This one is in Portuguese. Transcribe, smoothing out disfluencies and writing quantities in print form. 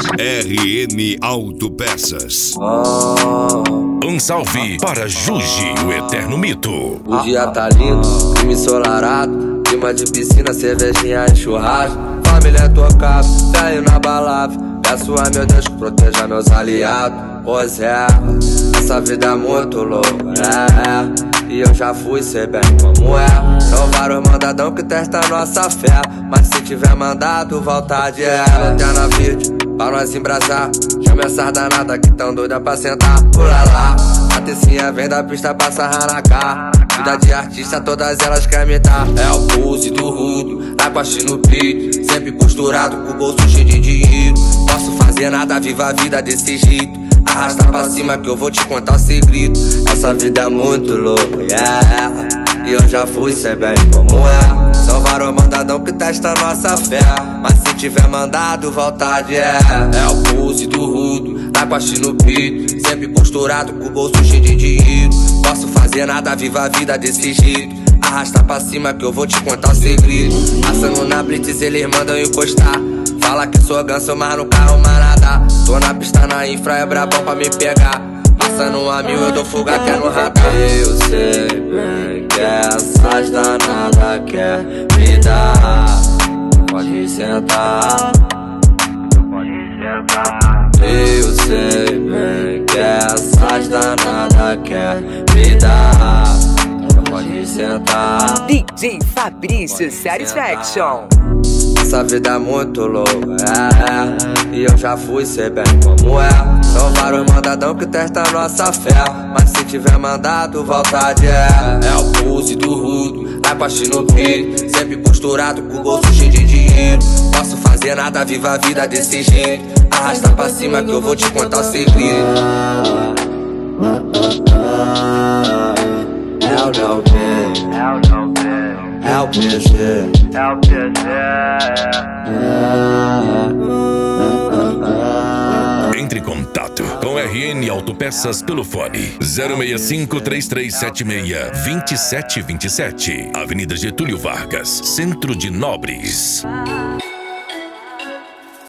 RN Autopeças. Um salve para Juji, o eterno mito. O dia tá lindo, clima ensolarado, clima de piscina, cervejinha e churrasco. Família tocada, velho na balada. Peço a meu Deus que proteja meus aliados. Pois é, essa vida é muito louca, e eu já fui, sei bem como é. São vários mandadão que testam nossa fé, mas se tiver mandado, vontade é. Lanterna verde, pra nós embrasar. Chama essas danadas que tão doida pra sentar. Pula lá, a tecinha vem da pista pra sarrar na cara. Vida de artista, todas elas querem me dar. É o pulse do rudo, na costa no peito, sempre posturado com o bolso cheio de dinheiro. Posso fazer nada, viva a vida desse jeito. Arrasta pra cima que eu vou te contar o segredo. Essa vida é muito louca, e eu já fui, sei bem como é. São vários mandadão que testam nossa fé, mas se tiver mandado, vontade é. É o pulse do rudo, na costa no peito, sempre posturado com o bolso cheio de dinheiro. Posso fazer nada, viva a vida desse jeito. Arrasta pra cima que eu vou te contar o segredo. Passando na blitz, eles mandam encostar. Fala que sou ganso, mas no carro manada. Tô na pista na infra, é brabão pra me pegar. Passando a 1000, eu dou fuga até no radar. Eu sei bem que essas danadas quer me dar. Pode sentar, pode sentar. Eu sei bem que essas danadas quer me dar. Pode sentar. DJ Fabrício Satisfaction. Essa vida é muito louca, e eu já fui, sei bem como é. São vários mandadão que testam nossa fé, mas se tiver mandado, vontade é. É o pulse do rudo, na costa no peito, sempre posturado com o bolso cheio de dinheiro. Posso fazer nada, viva a vida desse jeito. Arrasta pra cima que eu vou te contar o segredo. É o não é o PG, é o PG. Entre em contato com RN Autopeças pelo fone 065-3376-2727, Avenida Getúlio Vargas, Centro de Nobres.